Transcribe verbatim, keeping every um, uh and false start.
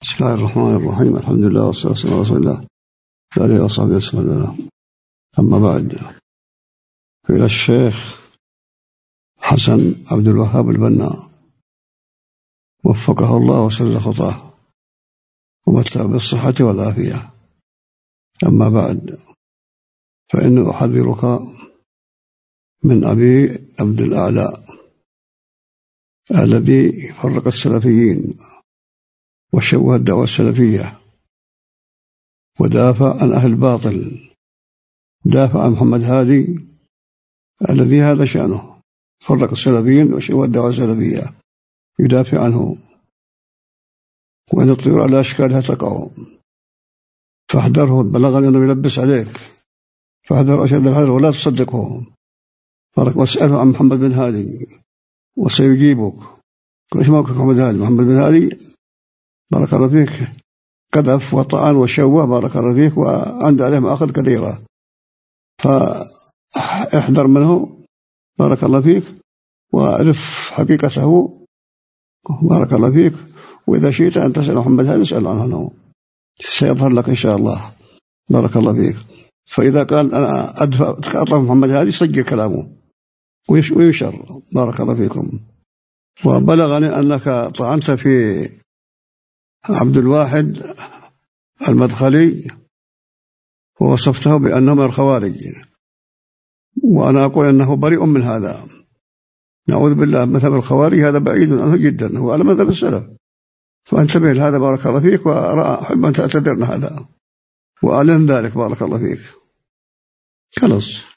بسم الله الرحمن الرحيم. الحمد لله والصلاة والسلام على رسول الله وآله وصحبه وسلم. أما بعد، إلى الشيخ حسن عبد الوهاب البنا وفقه الله وسدد خطاه ومتع بالصحة والعافية. أما بعد، فإني أحذرك من أبي عبد الأعلى الذي فرق السلفيين وشوه الدعوة السلفية ودافع عن أهل الباطل، دافع عن محمد هادي الذي هذا شأنه، فرق السلفيين وشوه الدعوة السلفية، يدافع عنه. وإن الطيور على أشكالها تقع فاحذره، بلغني أنه يلبس عليك، فاحذر أشد الحذر ولا تصدقه. واسأله عن محمد بن هادي وسيجيبك. ايش موقف محمد هادي؟ محمد بن هادي بارك الله فيك قذف وطعن وشوه بارك الله فيك، وعنده عليه مآخذ كثيرة، فاحذر منه بارك الله فيك وأعرف حقيقته بارك الله فيك. وإذا شئت أن تسأل محمد هادي اسأل عنه، سيظهر لك إن شاء الله بارك الله فيك. فإذا كان أنا أدفع أطلب محمد هادي سجل كلامه ويشر بارك الله فيكم. وبلغني أنك طعنت في عبد الواحد المدخلي ووصفته بأنه من الخوارج، وأنا أقول أنه بريء من هذا، نعوذ بالله. مذهب الخوارج هذا بعيد عنه جدا، هو على مذهب السلف، فانتبه لهذا بارك الله فيك، وأحب أن تعتذرنا هذا وأعلن ذلك بارك الله فيك. خلاص.